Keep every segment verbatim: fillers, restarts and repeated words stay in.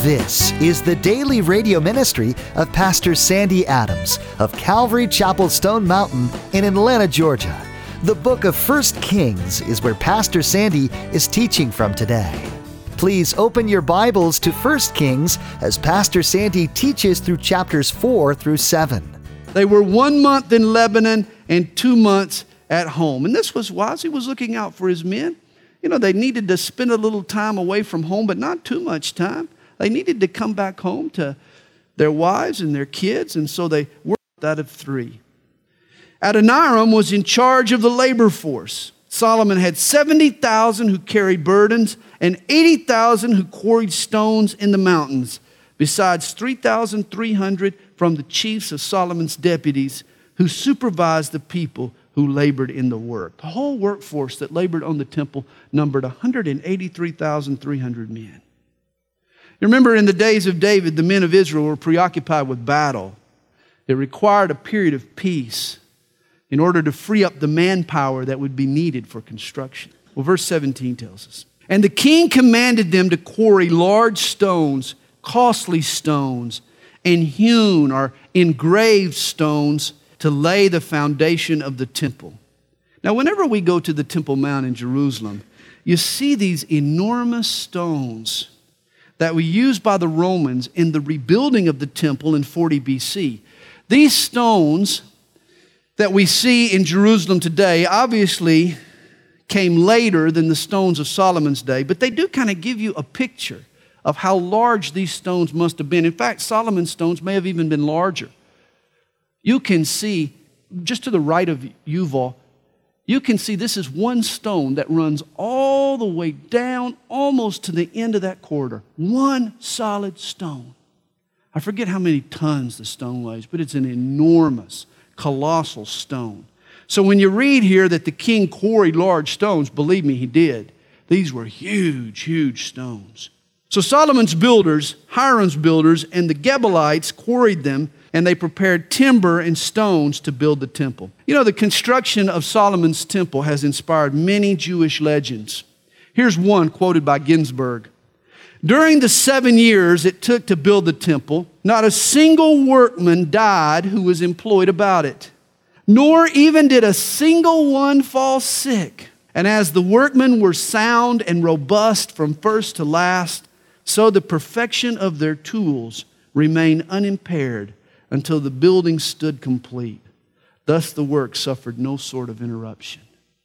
This is the daily radio ministry of Pastor Sandy Adams of Calvary Chapel Stone Mountain in Atlanta, Georgia. The book of First Kings is where Pastor Sandy is teaching from today. Please open your Bibles to First Kings as Pastor Sandy teaches through chapters four through seven. They were one month in Lebanon and two months at home. And this was while he was looking out for his men. You know, they needed to spend a little time away from home, but not too much time. They needed to come back home to their wives and their kids, and so they worked out of three. Adoniram was in charge of the labor force. Solomon had seventy thousand who carried burdens and eighty thousand who quarried stones in the mountains, besides three thousand three hundred from the chiefs of Solomon's deputies who supervised the people who labored in the work. The whole workforce that labored on the temple numbered one hundred eighty-three thousand three hundred men. You remember in the days of David, the men of Israel were preoccupied with battle. It required a period of peace in order to free up the manpower that would be needed for construction. Well, verse seventeen tells us, "And the king commanded them to quarry large stones, costly stones, and hewn or engraved stones to lay the foundation of the temple." Now, whenever we go to the Temple Mount in Jerusalem, you see these enormous stones that were used by the Romans in the rebuilding of the temple in forty B C. These stones that we see in Jerusalem today obviously came later than the stones of Solomon's day, but they do kind of give you a picture of how large these stones must have been. In fact, Solomon's stones may have even been larger. You can see, just to the right of Yuval, you can see this is one stone that runs all the way down almost to the end of that corridor. One solid stone. I forget how many tons the stone weighs, but it's an enormous, colossal stone. So when you read here that the king quarried large stones, believe me, he did. These were huge, huge stones. So Solomon's builders, Hiram's builders, and the Gebalites quarried them, and they prepared timber and stones to build the temple. You know, the construction of Solomon's temple has inspired many Jewish legends. Here's one quoted by Ginsburg. "During the seven years it took to build the temple, not a single workman died who was employed about it, nor even did a single one fall sick. And as the workmen were sound and robust from first to last, so the perfection of their tools remained unimpaired until the building stood complete. Thus the work suffered no sort of interruption."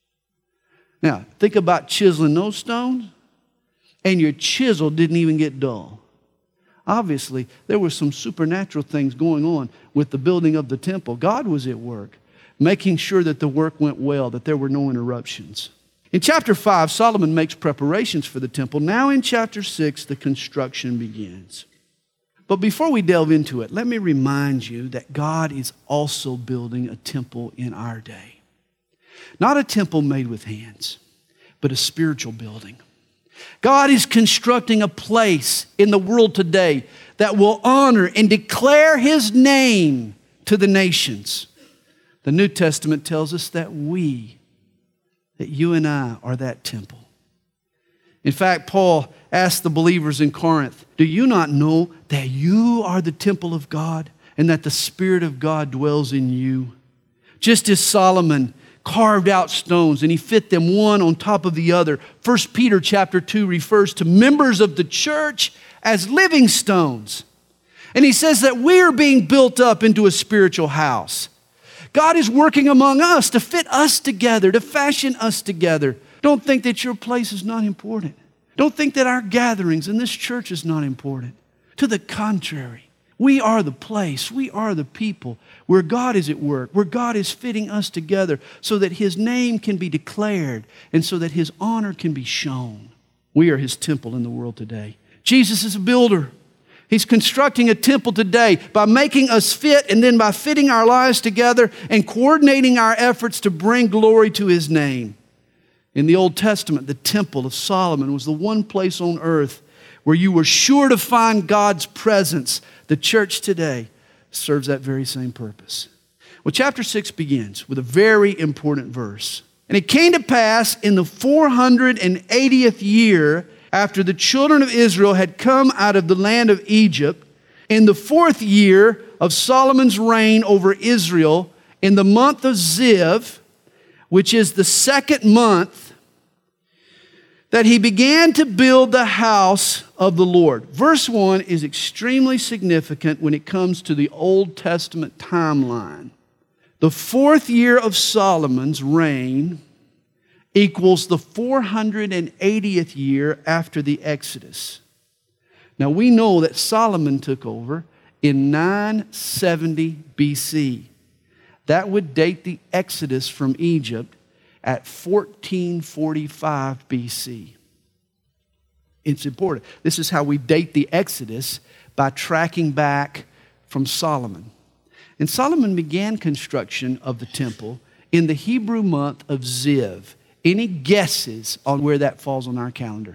Now, think about chiseling those stones, and your chisel didn't even get dull. Obviously, there were some supernatural things going on with the building of the temple. God was at work, making sure that the work went well, that there were no interruptions. In chapter five, Solomon makes preparations for the temple. Now in chapter six, the construction begins. But before we delve into it, let me remind you that God is also building a temple in our day. Not a temple made with hands, but a spiritual building. God is constructing a place in the world today that will honor and declare His name to the nations. The New Testament tells us that we, that you and I are that temple. In fact, Paul asked the believers in Corinth, "Do you not know that you are the temple of God and that the Spirit of God dwells in you?" Just as Solomon carved out stones and he fit them one on top of the other, First Peter chapter two refers to members of the church as living stones. And he says that we are being built up into a spiritual house. God is working among us to fit us together, to fashion us together. Don't think that your place is not important. Don't think that our gatherings in this church is not important. To the contrary, we are the place, we are the people where God is at work, where God is fitting us together so that His name can be declared and so that His honor can be shown. We are His temple in the world today. Jesus is a builder. He's constructing a temple today by making us fit and then by fitting our lives together and coordinating our efforts to bring glory to His name. In the Old Testament, the Temple of Solomon was the one place on earth where you were sure to find God's presence. The church today serves that very same purpose. Well, chapter six begins with a very important verse. "And it came to pass in the four hundred eightieth year after the children of Israel had come out of the land of Egypt, in the fourth year of Solomon's reign over Israel, in the month of Ziv, which is the second month, that he began to build the house of the Lord. Verse one is extremely significant when it comes to the Old Testament timeline. The fourth year of Solomon's reign equals the four hundred eightieth year after the Exodus. Now we know that Solomon took over in nine seventy B C. That would date the Exodus from Egypt at fourteen forty-five B C. It's important. This is how we date the Exodus, by tracking back from Solomon. And Solomon began construction of the temple in the Hebrew month of Ziv. Any guesses on where that falls on our calendar?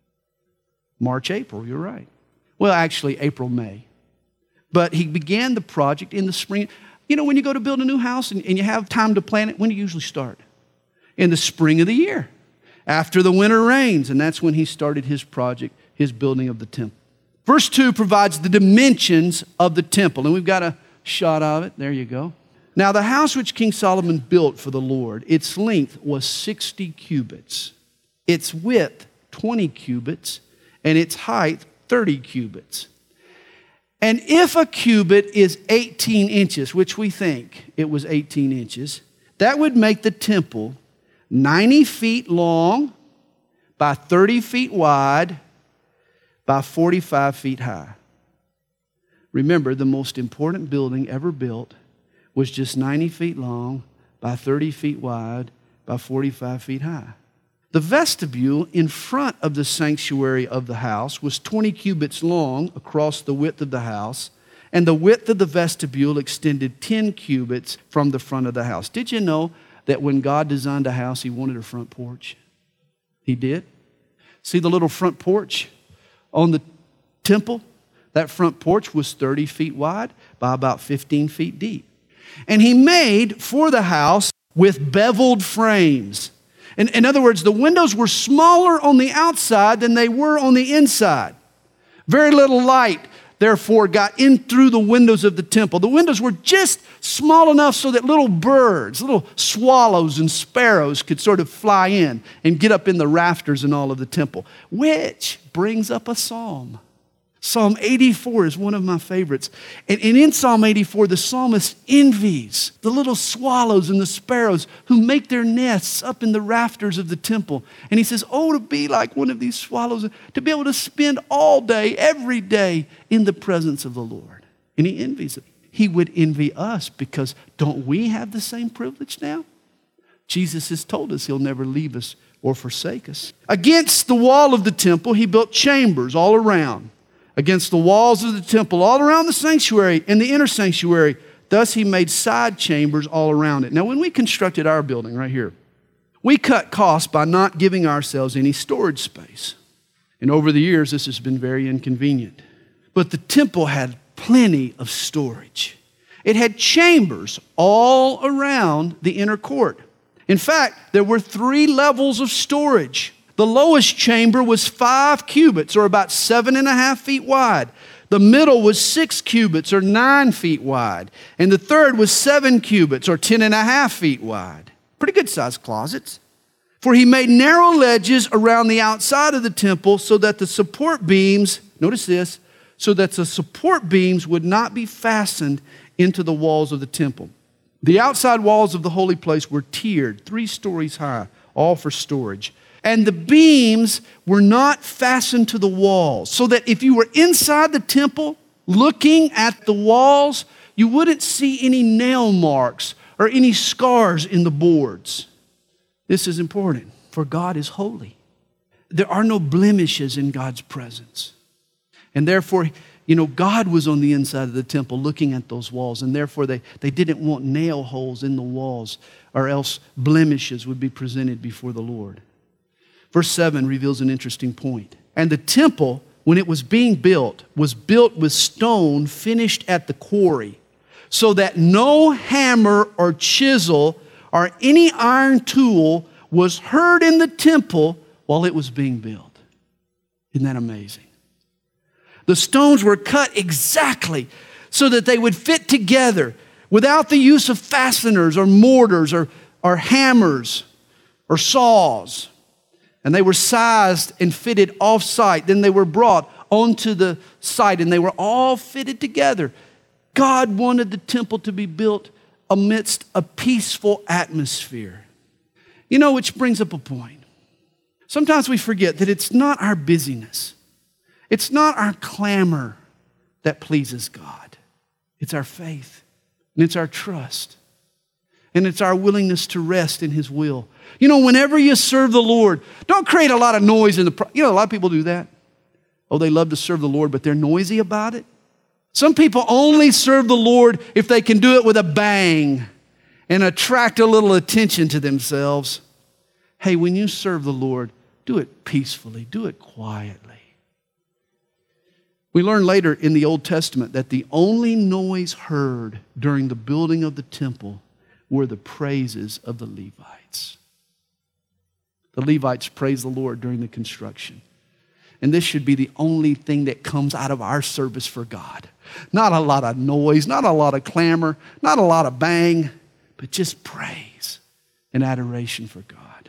March, April, you're right. Well, actually, April, May. But he began the project in the spring. You know, when you go to build a new house and, and you have time to plan it, when do you usually start? In the spring of the year, after the winter rains. And that's when he started his project, his building of the temple. Verse two provides the dimensions of the temple. And we've got a shot of it. There you go. Now, the house which King Solomon built for the Lord, its length was sixty cubits, its width twenty cubits, and its height thirty cubits. And if a cubit is eighteen inches, which we think it was eighteen inches, that would make the temple ninety feet long by thirty feet wide by forty-five feet high. Remember, the most important building ever built was just ninety feet long by thirty feet wide by forty-five feet high. The vestibule in front of the sanctuary of the house was twenty cubits long across the width of the house, and the width of the vestibule extended ten cubits from the front of the house. Did you know that when God designed a house, He wanted a front porch? He did. See the little front porch on the temple? That front porch was thirty feet wide by about fifteen feet deep. And He made for the house with beveled frames. In, in other words, the windows were smaller on the outside than they were on the inside. Very little light, therefore, got in through the windows of the temple. The windows were just small enough so that little birds, little swallows and sparrows could sort of fly in and get up in the rafters and all of the temple, which brings up a psalm. Psalm eighty-four is one of my favorites. And, and in Psalm eighty-four, the psalmist envies the little swallows and the sparrows who make their nests up in the rafters of the temple. And he says, oh, to be like one of these swallows, to be able to spend all day, every day in the presence of the Lord. And he envies it. He would envy us because don't we have the same privilege now? Jesus has told us He'll never leave us or forsake us. Against the wall of the temple, He built chambers all around. Against the walls of the temple, all around the sanctuary and the inner sanctuary. Thus He made side chambers all around it. Now, when we constructed our building right here, we cut costs by not giving ourselves any storage space. And over the years, this has been very inconvenient. But the temple had plenty of storage. It had chambers all around the inner court. In fact, there were three levels of storage. The lowest chamber was five cubits, or about seven and a half feet wide. The middle was six cubits, or nine feet wide. And the third was seven cubits, or ten and a half feet wide. Pretty good sized closets. For He made narrow ledges around the outside of the temple so that the support beams, notice this, so that the support beams would not be fastened into the walls of the temple. The outside walls of the holy place were tiered, three stories high, all for storage. And the beams were not fastened to the walls, so that if you were inside the temple looking at the walls, you wouldn't see any nail marks or any scars in the boards. This is important, for God is holy. There are no blemishes in God's presence. And therefore, you know, God was on the inside of the temple looking at those walls, and therefore they, they didn't want nail holes in the walls, or else blemishes would be presented before the Lord. Verse seven reveals an interesting point. And the temple, when it was being built, was built with stone finished at the quarry, so that no hammer or chisel or any iron tool was heard in the temple while it was being built. Isn't that amazing? The stones were cut exactly so that they would fit together without the use of fasteners or mortars or, or hammers or saws. And they were sized and fitted off-site. Then they were brought onto the site and they were all fitted together. God wanted the temple to be built amidst a peaceful atmosphere. You know, which brings up a point. Sometimes we forget that it's not our busyness. It's not our clamor that pleases God. It's our faith and it's our trust and it's our willingness to rest in His will. You know, whenever you serve the Lord, don't create a lot of noise in the, pro- you know, a lot of people do that. Oh, they love to serve the Lord, but they're noisy about it. Some people only serve the Lord if they can do it with a bang and attract a little attention to themselves. Hey, when you serve the Lord, do it peacefully, do it quietly. We learn later in the Old Testament that the only noise heard during the building of the temple were the praises of the Levites. The Levites praised the Lord during the construction. And this should be the only thing that comes out of our service for God. Not a lot of noise, not a lot of clamor, not a lot of bang, but just praise and adoration for God.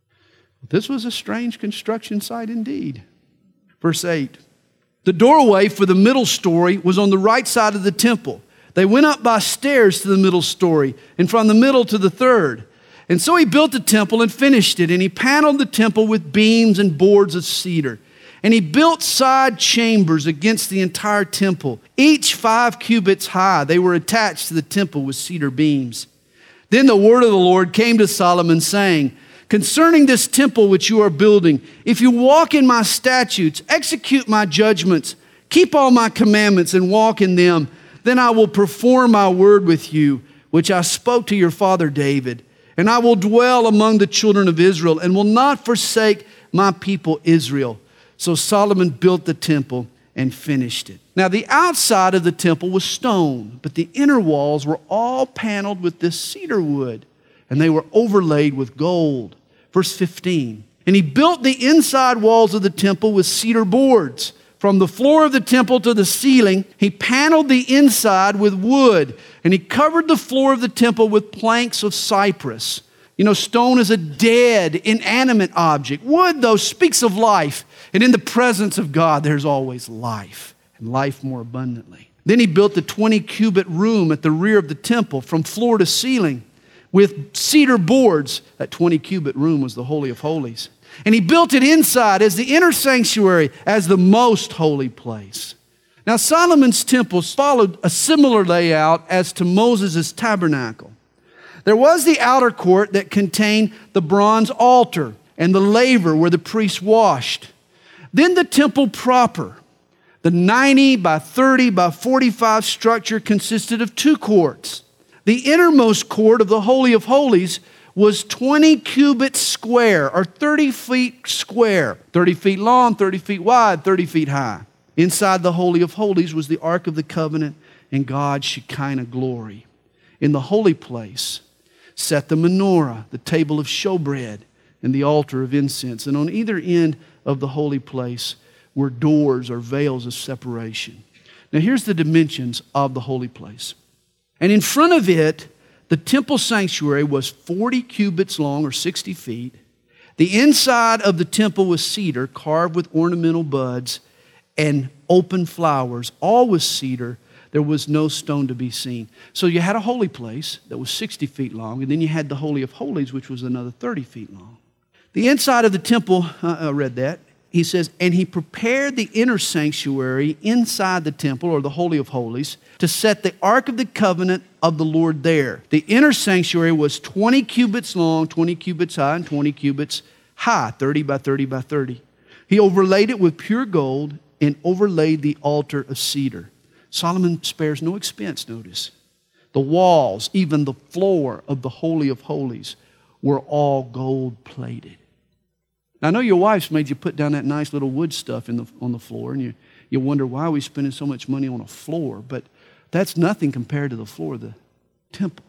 This was a strange construction site indeed. Verse eight. The doorway for the middle story was on the right side of the temple. They went up by stairs to the middle story, and from the middle to the third. And so he built the temple and finished it, and he paneled the temple with beams and boards of cedar. And he built side chambers against the entire temple, each five cubits high. They were attached to the temple with cedar beams. Then the word of the Lord came to Solomon, saying, concerning this temple which you are building, if you walk in my statutes, execute my judgments, keep all my commandments and walk in them, then I will perform my word with you, which I spoke to your father David. And I will dwell among the children of Israel and will not forsake my people Israel. So Solomon built the temple and finished it. Now the outside of the temple was stone, but the inner walls were all paneled with this cedar wood, and they were overlaid with gold. Verse fifteen, and he built the inside walls of the temple with cedar boards. From the floor of the temple to the ceiling, he paneled the inside with wood, and he covered the floor of the temple with planks of cypress. You know, stone is a dead, inanimate object. Wood, though, speaks of life. And in the presence of God, there's always life, and life more abundantly. Then he built the twenty cubit room at the rear of the temple from floor to ceiling with cedar boards. That twenty cubit room was the Holy of Holies. And he built it inside as the inner sanctuary, as the most holy place. Now Solomon's temple followed a similar layout as to Moses' tabernacle. There was the outer court that contained the bronze altar and the laver where the priests washed. Then the temple proper, the ninety by thirty by forty-five structure, consisted of two courts. The innermost court of the Holy of Holies was twenty cubits square, or thirty feet square, thirty feet long, thirty feet wide, thirty feet high. Inside the Holy of Holies was the Ark of the Covenant and God's Shekinah glory. In the holy place sat the menorah, the table of showbread, and the altar of incense. And on either end of the holy place were doors or veils of separation. Now here's the dimensions of the holy place. And in front of it, the temple sanctuary was forty cubits long, or sixty feet. The inside of the temple was cedar, carved with ornamental buds and open flowers. All was cedar. There was no stone to be seen. So you had a holy place that was sixty feet long, and then you had the Holy of Holies, which was another thirty feet long. The inside of the temple, uh, I read that. He says, and he prepared the inner sanctuary inside the temple, or the Holy of Holies, to set the Ark of the Covenant of the Lord there. The inner sanctuary was twenty cubits long, twenty cubits high, and twenty cubits high, thirty by thirty by thirty. He overlaid it with pure gold and overlaid the altar of cedar. Solomon spares no expense, notice. The walls, even the floor of the Holy of Holies, were all gold plated. Now, I know your wife's made you put down that nice little wood stuff in the, on the floor, and you, you wonder why are we spending so much money on a floor, but that's nothing compared to the floor of the temple.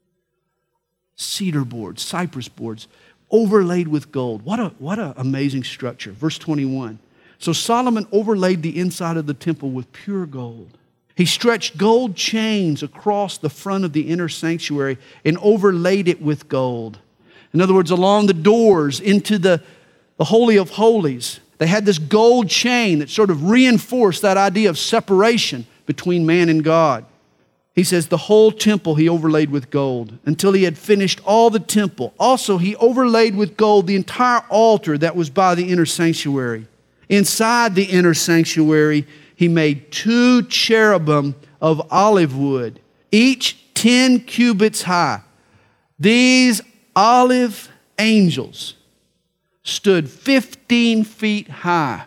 Cedar boards, cypress boards, overlaid with gold. What a what an amazing structure. Verse twenty-one. So Solomon overlaid the inside of the temple with pure gold. He stretched gold chains across the front of the inner sanctuary and overlaid it with gold. In other words, along the doors into the, the Holy of Holies, they had this gold chain that sort of reinforced that idea of separation between man and God. He says the whole temple he overlaid with gold until he had finished all the temple. Also, he overlaid with gold the entire altar that was by the inner sanctuary. Inside the inner sanctuary, he made two cherubim of olive wood, each ten cubits high. These olive angels stood fifteen feet high.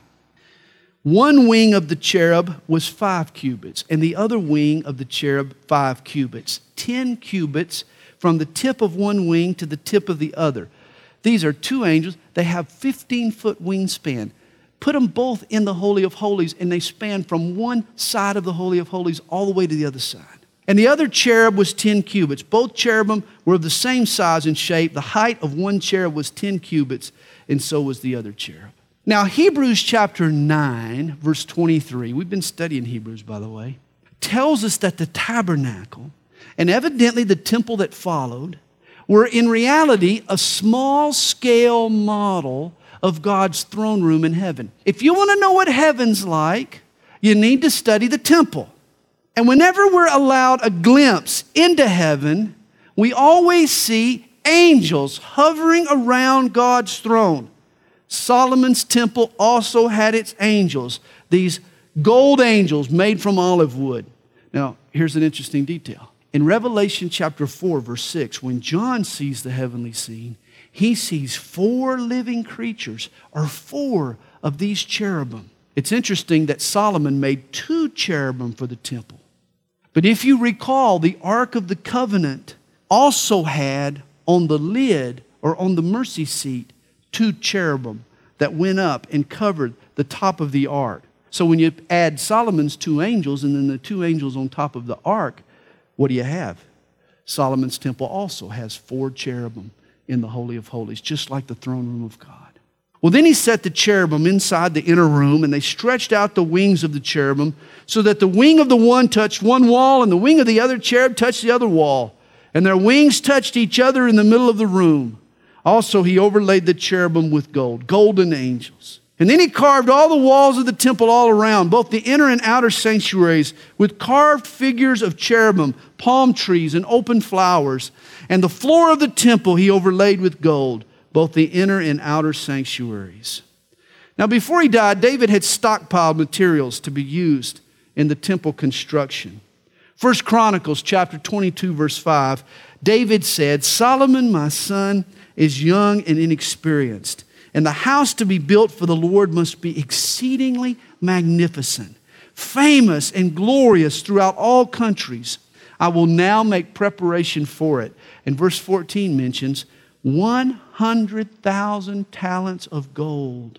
One wing of the cherub was five cubits, and the other wing of the cherub five cubits. Ten cubits from the tip of one wing to the tip of the other. These are two angels. They have fifteen-foot wingspan. Put them both in the Holy of Holies, and they span from one side of the Holy of Holies all the way to the other side. And the other cherub was ten cubits. Both cherubim were of the same size and shape. The height of one cherub was ten cubits, and so was the other cherub. Now, Hebrews chapter nine, verse twenty-three, we've been studying Hebrews, by the way, tells us that the tabernacle, and evidently the temple that followed, were in reality a small-scale model of God's throne room in heaven. If you want to know what heaven's like, you need to study the temple. And whenever we're allowed a glimpse into heaven, we always see angels hovering around God's throne. Solomon's temple also had its angels, these gold angels made from olive wood. Now, here's an interesting detail. In Revelation chapter four, verse six, when John sees the heavenly scene, he sees four living creatures, or four of these cherubim. It's interesting that Solomon made two cherubim for the temple. But if you recall, the Ark of the Covenant also had on the lid, or on the mercy seat, two cherubim that went up and covered the top of the ark. So when you add Solomon's two angels and then the two angels on top of the ark, what do you have? Solomon's temple also has four cherubim in the Holy of Holies, just like the throne room of God. Well, then he set the cherubim inside the inner room, and they stretched out the wings of the cherubim so that the wing of the one touched one wall and the wing of the other cherub touched the other wall. And their wings touched each other in the middle of the room. Also, he overlaid the cherubim with gold, golden angels. And then he carved all the walls of the temple all around, both the inner and outer sanctuaries, with carved figures of cherubim, palm trees, and open flowers. And the floor of the temple he overlaid with gold, both the inner and outer sanctuaries. Now, before he died, David had stockpiled materials to be used in the temple construction. First Chronicles chapter twenty-two, verse five, David said, Solomon, my son, is young and inexperienced, and the house to be built for the Lord must be exceedingly magnificent, famous and glorious throughout all countries. I will now make preparation for it. And verse fourteen mentions one hundred thousand talents of gold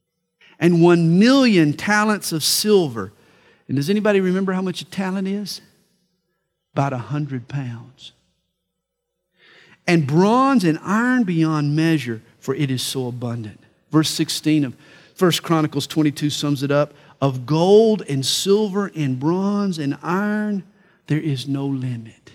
and one million talents of silver. And does anybody remember how much a talent is? About a hundred pounds. And bronze and iron beyond measure, for it is so abundant. Verse sixteen of First Chronicles twenty-two sums it up. Of gold and silver and bronze and iron, there is no limit.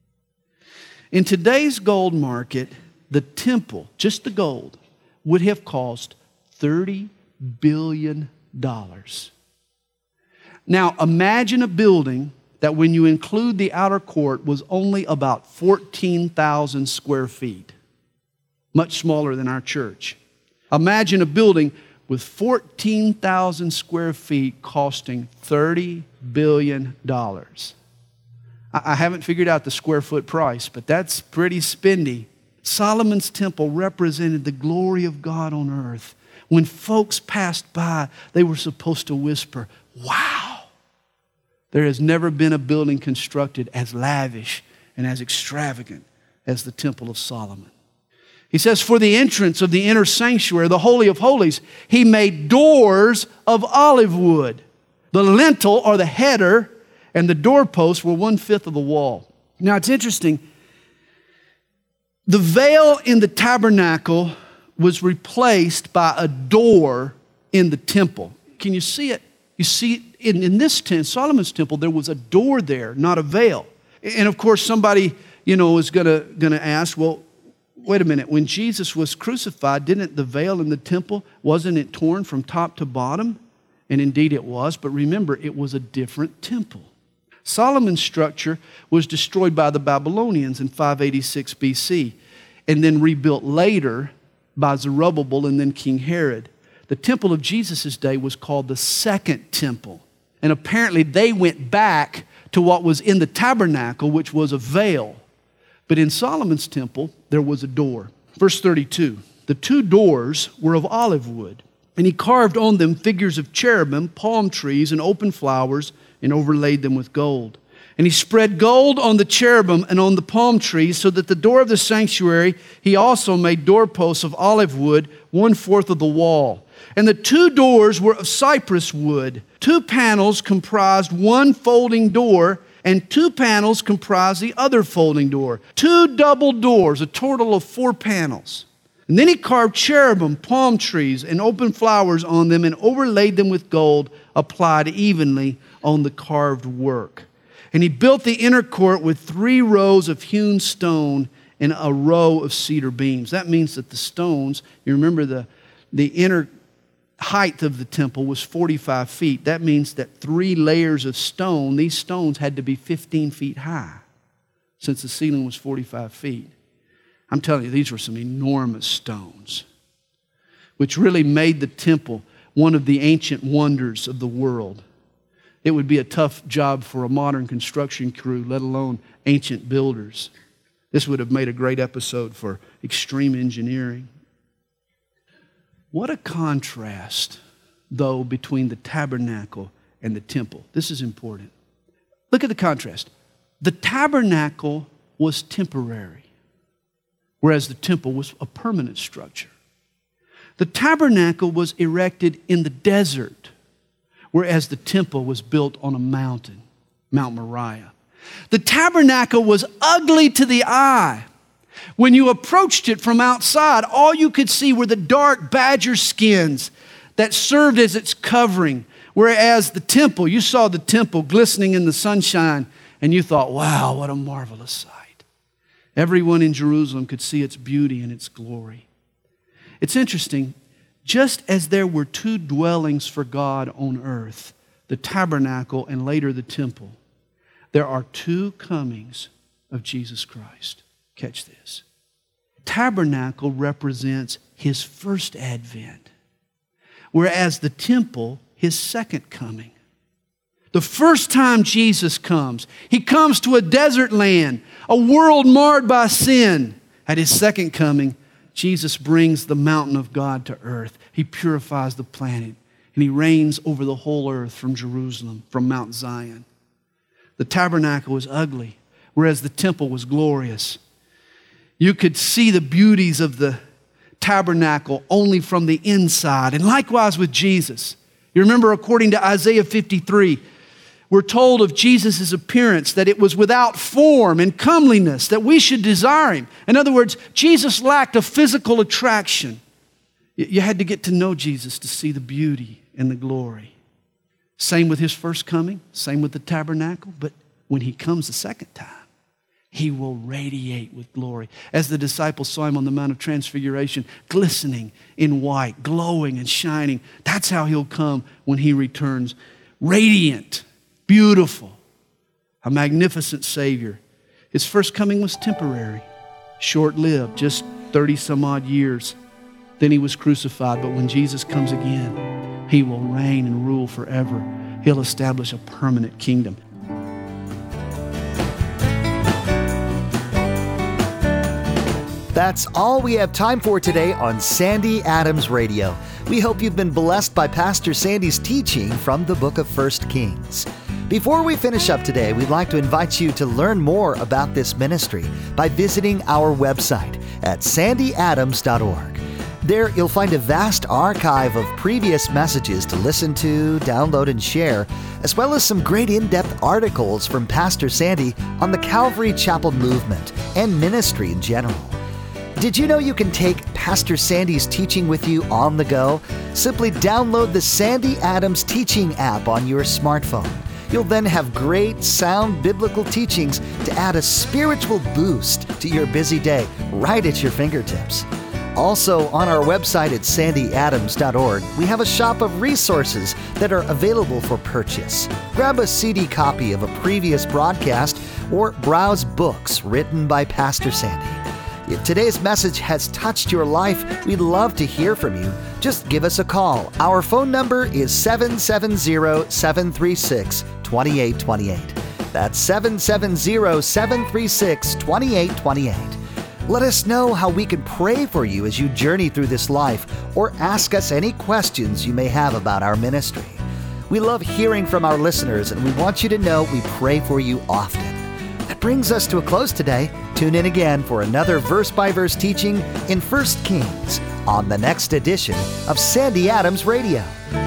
In today's gold market, the temple, just the gold, would have cost thirty billion dollars. Now, imagine a building that when you include the outer court was only about fourteen thousand square feet, much smaller than our church. Imagine a building with fourteen thousand square feet costing thirty billion dollars. I haven't figured out the square foot price, but that's pretty spendy. Solomon's temple represented the glory of God on earth. When folks passed by, they were supposed to whisper, wow. There has never been a building constructed as lavish and as extravagant as the Temple of Solomon. He says, for the entrance of the inner sanctuary, the Holy of Holies, he made doors of olive wood. The lintel, or the header, and the doorposts were one-fifth of the wall. Now, it's interesting. The veil in the tabernacle was replaced by a door in the temple. can you see it? You see, in, in this tent, Solomon's temple, there was a door there, not a veil. And of course, somebody, you know, is gonna, gonna ask, well, wait a minute, when Jesus was crucified, didn't the veil in the temple, wasn't it torn from top to bottom? And indeed it was, but remember, it was a different temple. Solomon's structure was destroyed by the Babylonians in five eighty-six B C and then rebuilt later by Zerubbabel and then King Herod. The temple of Jesus' day was called the Second Temple. And apparently they went back to what was in the tabernacle, which was a veil. But in Solomon's temple, there was a door. Verse thirty-two, the two doors were of olive wood, and he carved on them figures of cherubim, palm trees, and open flowers, and overlaid them with gold. And he spread gold on the cherubim and on the palm trees, so that the door of the sanctuary he also made doorposts of olive wood, one-fourth of the wall. And the two doors were of cypress wood. Two panels comprised one folding door, and two panels comprised the other folding door. Two double doors, a total of four panels. And then he carved cherubim, palm trees, and open flowers on them, and overlaid them with gold, applied evenly on the carved work. And he built the inner court with three rows of hewn stone and a row of cedar beams. That means that the stones, you remember the, the inner height of the temple was forty-five feet. That means that three layers of stone, these stones had to be fifteen feet high, since the ceiling was forty-five feet. I'm telling you, these were some enormous stones, which really made the temple one of the ancient wonders of the world. It would be a tough job for a modern construction crew, let alone ancient builders. This would have made a great episode for extreme engineering. What a contrast, though, between the tabernacle and the temple. This is important. Look at the contrast. The tabernacle was temporary, whereas the temple was a permanent structure. The tabernacle was erected in the desert, whereas the temple was built on a mountain, Mount Moriah. The tabernacle was ugly to the eye. When you approached it from outside, all you could see were the dark badger skins that served as its covering, whereas the temple, you saw the temple glistening in the sunshine, and you thought, wow, what a marvelous sight. Everyone in Jerusalem could see its beauty and its glory. It's interesting. Just as there were two dwellings for God on earth, the tabernacle and later the temple, there are two comings of Jesus Christ. Catch this. Tabernacle represents his first advent, whereas the temple, his second coming. The first time Jesus comes, he comes to a desert land, a world marred by sin. At his second coming, Jesus brings the mountain of God to earth. He purifies the planet, and he reigns over the whole earth from Jerusalem, from Mount Zion. The tabernacle was ugly, whereas the temple was glorious. You could see the beauties of the tabernacle only from the inside, and likewise with Jesus. You remember, according to Isaiah fifty-three, we're told of Jesus' appearance that it was without form and comeliness, that we should desire him. In other words, Jesus lacked a physical attraction. You had to get to know Jesus to see the beauty and the glory. Same with his first coming, same with the tabernacle, but when he comes the second time, he will radiate with glory. As the disciples saw him on the Mount of Transfiguration, glistening in white, glowing and shining. That's how he'll come when he returns. Radiant, beautiful, a magnificent Savior. His first coming was temporary, short-lived, just thirty some odd years. Then he was crucified, but when Jesus comes again, he will reign and rule forever. He'll establish a permanent kingdom. That's all we have time for today on Sandy Adams Radio. We hope you've been blessed by Pastor Sandy's teaching from the book of First Kings. Before we finish up today, we'd like to invite you to learn more about this ministry by visiting our website at sandy adams dot org. There, you'll find a vast archive of previous messages to listen to, download, and share, as well as some great in-depth articles from Pastor Sandy on the Calvary Chapel movement and ministry in general. Did you know you can take Pastor Sandy's teaching with you on the go? Simply download the Sandy Adams Teaching app on your smartphone. You'll then have great sound biblical teachings to add a spiritual boost to your busy day right at your fingertips. Also, on our website at sandy adams dot org, we have a shop of resources that are available for purchase. Grab a C D copy of a previous broadcast or browse books written by Pastor Sandy. If today's message has touched your life, we'd love to hear from you. Just give us a call. Our phone number is seven seven zero, seven three six, two eight two eight. That's seven seven zero, seven three six, two eight two eight. Let us know how we can pray for you as you journey through this life, or ask us any questions you may have about our ministry. We love hearing from our listeners, and we want you to know we pray for you often. That brings us to a close today. Tune in again for another verse-by-verse teaching in First Kings on the next edition of Sandy Adams Radio.